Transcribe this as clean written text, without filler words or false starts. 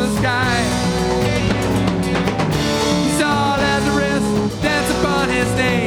the sky. He saw Lazarus dance upon his name.